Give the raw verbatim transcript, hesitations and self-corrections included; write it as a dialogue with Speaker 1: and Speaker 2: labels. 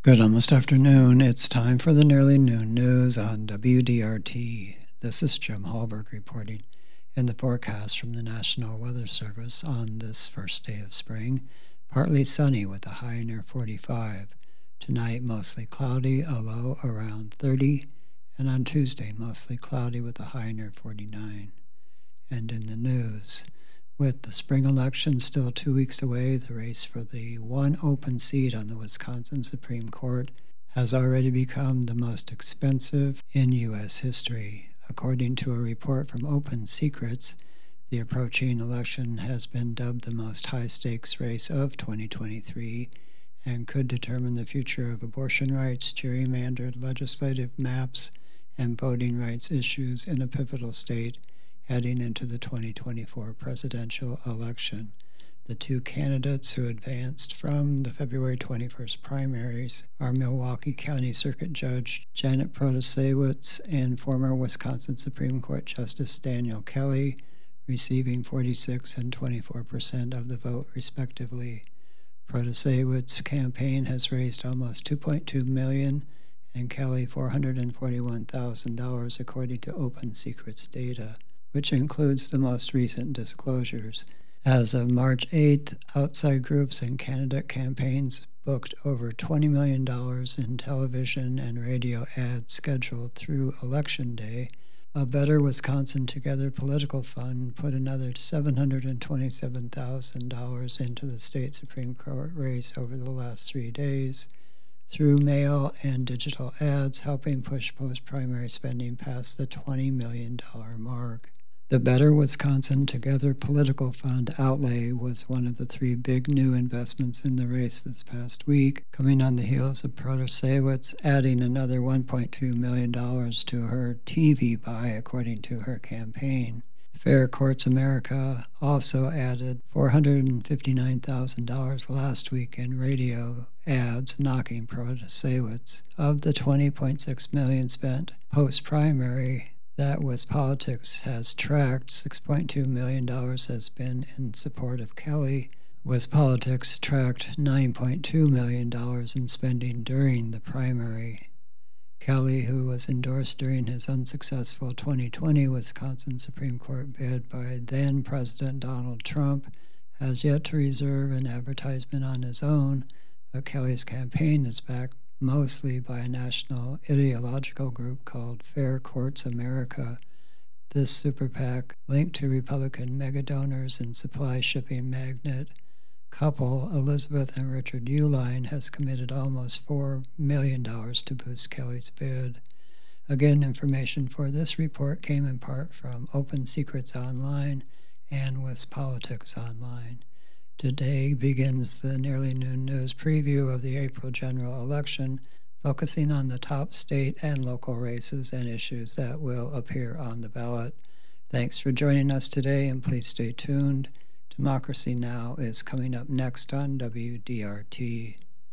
Speaker 1: Good almost afternoon. It's time for the Nearly Noon News on W D R T. This is Jim Hallberg reporting. In the forecast from the National Weather Service on this first day of spring, partly sunny with a high near forty-five. Tonight, mostly cloudy, a low around thirty. And on Tuesday, mostly cloudy with a high near forty-nine. And in the news, with the spring election still two weeks away, the race for the one open seat on the Wisconsin Supreme Court has already become the most expensive in U S history. According to a report from Open Secrets, the approaching election has been dubbed the most high-stakes race of twenty twenty-three and could determine the future of abortion rights, gerrymandered legislative maps, and voting rights issues in a pivotal state heading into the twenty twenty-four presidential election. The two candidates who advanced from the February twenty-first primaries are Milwaukee County Circuit Judge Janet Protasiewicz and former Wisconsin Supreme Court Justice Daniel Kelly, receiving forty-six and twenty-four percent of the vote respectively. Protasiewicz's campaign has raised almost two point two million dollars and Kelly four hundred forty-one thousand dollars according to Open Secrets data, which includes the most recent disclosures. As of March eighth, outside groups and candidate campaigns booked over twenty million dollars in television and radio ads scheduled through Election Day. A Better Wisconsin Together political fund put another seven hundred twenty-seven thousand dollars into the state Supreme Court race over the last three days through mail and digital ads, helping push post-primary spending past the twenty million dollars mark. The Better Wisconsin Together political fund outlay was one of the three big new investments in the race this past week, coming on the heels of Protasiewicz adding another one point two million dollars to her T V buy, according to her campaign. Fair Courts America also added four hundred fifty-nine thousand dollars last week in radio ads, knocking Protasiewicz. Of the twenty point six million dollars spent post-primary that WisPolitics has tracked, six point two million dollars has been in support of Kelly. WisPolitics tracked nine point two million dollars in spending during the primary. Kelly, who was endorsed during his unsuccessful twenty twenty Wisconsin Supreme Court bid by then-President Donald Trump, has yet to reserve an advertisement on his own, but Kelly's campaign is backed mostly by a national ideological group called Fair Courts America. This super PAC, linked to Republican megadonors and supply shipping magnate couple Elizabeth and Richard Uihlein, has committed almost four million dollars to boost Kelly's bid. Again, information for this report came in part from Open Secrets Online and WisPolitics Online. Today begins the Nearly Noon News preview of the April general election, focusing on the top state and local races and issues that will appear on the ballot. Thanks for joining us today, and please stay tuned. Democracy Now! Is coming up next on W D R T.